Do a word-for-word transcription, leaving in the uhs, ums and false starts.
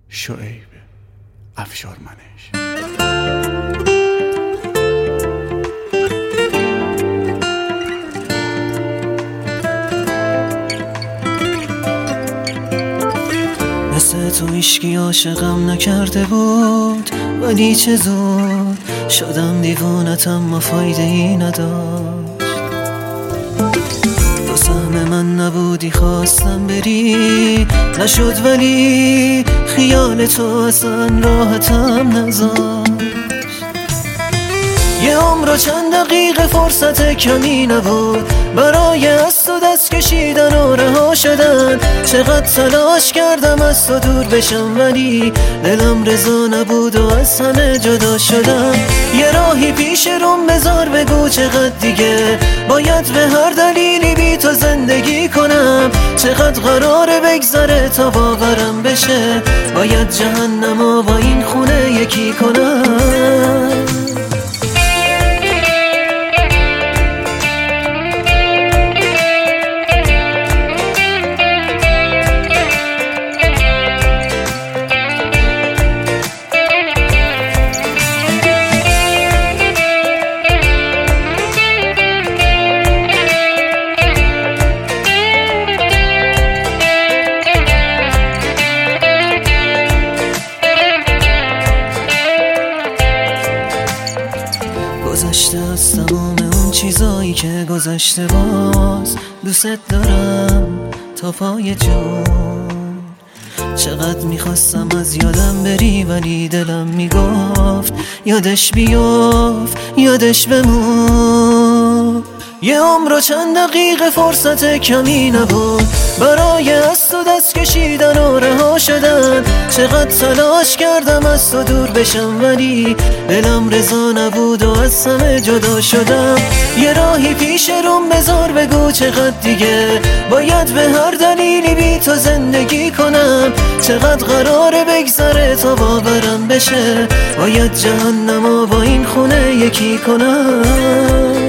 شعیب افشارمنش. مثل تو هیچکی عاشقم نکرده بود، ولی چه زود شدم دیوونت اما فایده ای نداشت. تو سهم من نبودی، خواستم بری نشد، ولی خیال تو اصلا راحتم نذاشت. یه عمر و چند دقیقه فرصت کمی نبود برای از تو دست کشیدن و رها شدن. چقدر تلاش کردم از تو دور بشم، ولی دلم رضا نبود و از همه جدا شدم. یه راهی پیش روم بذار، بگو چقدر دیگه باید به هر دلیلی بی تو زندگی کنم. چقدر قراره بگذره تا باورم بشه باید جهنمو با این خونه یکی کنم. گذشته از تمام اون چیزایی که گذشته، باز دوست دارم تا پای جون. چقدر میخواستم از یادم بری، ولی دلم میگفت یادش بیفت، یادش بمون. یه عمر و چند دقیقه فرصت کمی نبود برای از تو دست کشیدن و رها شدن. چقدر تلاش کردم از تو دور بشم، ولی دلم رضا نبود و از همه جدا شدم. یه راهی پیش روم بذار، بگو چقدر دیگه باید به هر دلیلی بی تو زندگی کنم. چقدر قراره بگذره تا باورم بشه باید جهنمو با این خونه یکی کنم.